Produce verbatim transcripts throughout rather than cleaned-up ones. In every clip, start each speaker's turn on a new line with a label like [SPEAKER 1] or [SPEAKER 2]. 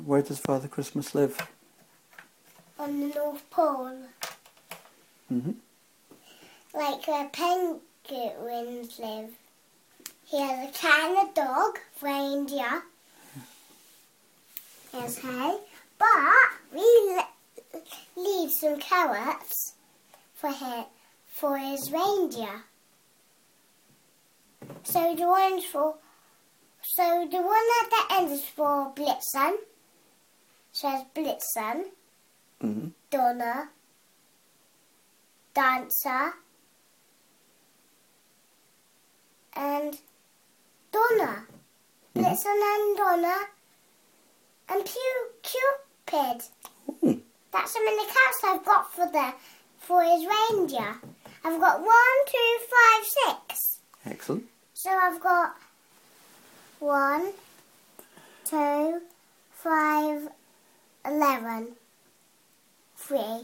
[SPEAKER 1] Where does Father Christmas live?
[SPEAKER 2] On the North Pole.
[SPEAKER 1] Mm-hmm.
[SPEAKER 2] Like where penguins live. He has a cat, a dog, reindeer. He has hay. But we le- leave some carrots for him, for his reindeer. So the one's for, so the one at the end is for Blitzen. So it's Blitzen,
[SPEAKER 1] Mm-hmm.
[SPEAKER 2] Donna, Dancer, and Donna.
[SPEAKER 1] Mm-hmm.
[SPEAKER 2] Blitzen and Donna, and Pew Cupid.
[SPEAKER 1] Ooh.
[SPEAKER 2] That's how many cats I've got for the for his reindeer. I've got one, two, five, six.
[SPEAKER 1] Excellent.
[SPEAKER 2] So I've got one, two, five, eleven, three.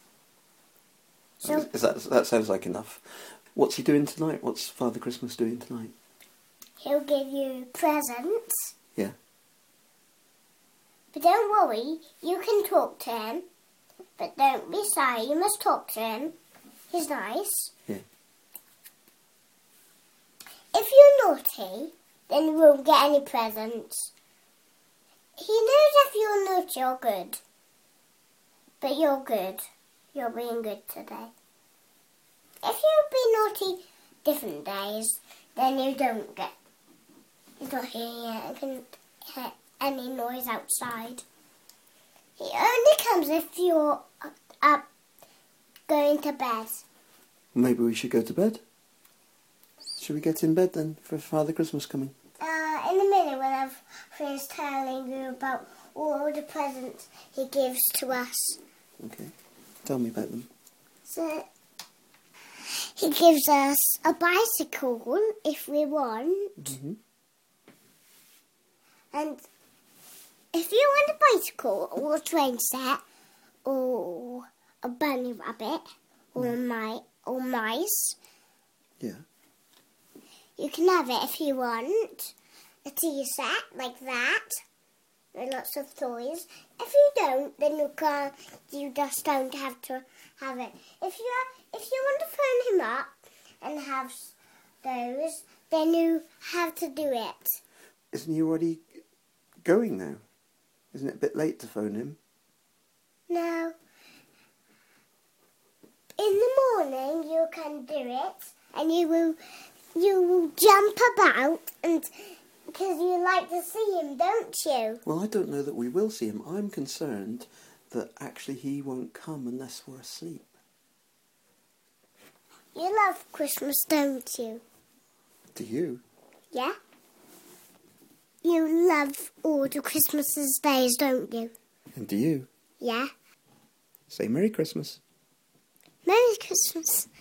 [SPEAKER 2] So
[SPEAKER 1] Is that, that sounds like enough. What's he doing tonight? What's Father Christmas doing tonight?
[SPEAKER 2] he'll give you presents.
[SPEAKER 1] Yeah.
[SPEAKER 2] But don't worry, you can talk to him. But don't be shy, you must talk to him. He's nice.
[SPEAKER 1] Yeah.
[SPEAKER 2] If you're naughty, then you won't get any presents. He knows if you're naughty or good. But you're good. You're being good today. If you be naughty different days, then you don't get... He's not hearing it. You can hear any noise outside. He only comes if you're up going to bed.
[SPEAKER 1] Maybe we should go to bed. Should we get in bed then for Father Christmas coming?
[SPEAKER 2] Uh, in a minute when I've finished telling you about all the presents he gives to us.
[SPEAKER 1] Okay. Tell me about them.
[SPEAKER 2] So he gives us a bicycle if we want.
[SPEAKER 1] Mm-hmm.
[SPEAKER 2] And if you want a bicycle or a train set or a bunny rabbit or a mi- or mice,
[SPEAKER 1] Yeah.
[SPEAKER 2] you can have it if you want. A tea set like that with lots of toys. If you don't, then you can't. You just don't have to have it. If you if you want to phone him up and have those, then you have to do it.
[SPEAKER 1] Isn't he already going now? Isn't it a bit late to phone him?
[SPEAKER 2] No. In the morning you can do it, and you will you will jump about, and because you like to see him, don't you?
[SPEAKER 1] Well, I don't know that we will see him. I'm concerned that actually he won't come unless we're asleep.
[SPEAKER 2] You love Christmas, don't you?
[SPEAKER 1] Do you?
[SPEAKER 2] Yeah? You love all the Christmases days, don't you?
[SPEAKER 1] And do you?
[SPEAKER 2] Yeah.
[SPEAKER 1] Say Merry Christmas.
[SPEAKER 2] Merry Christmas.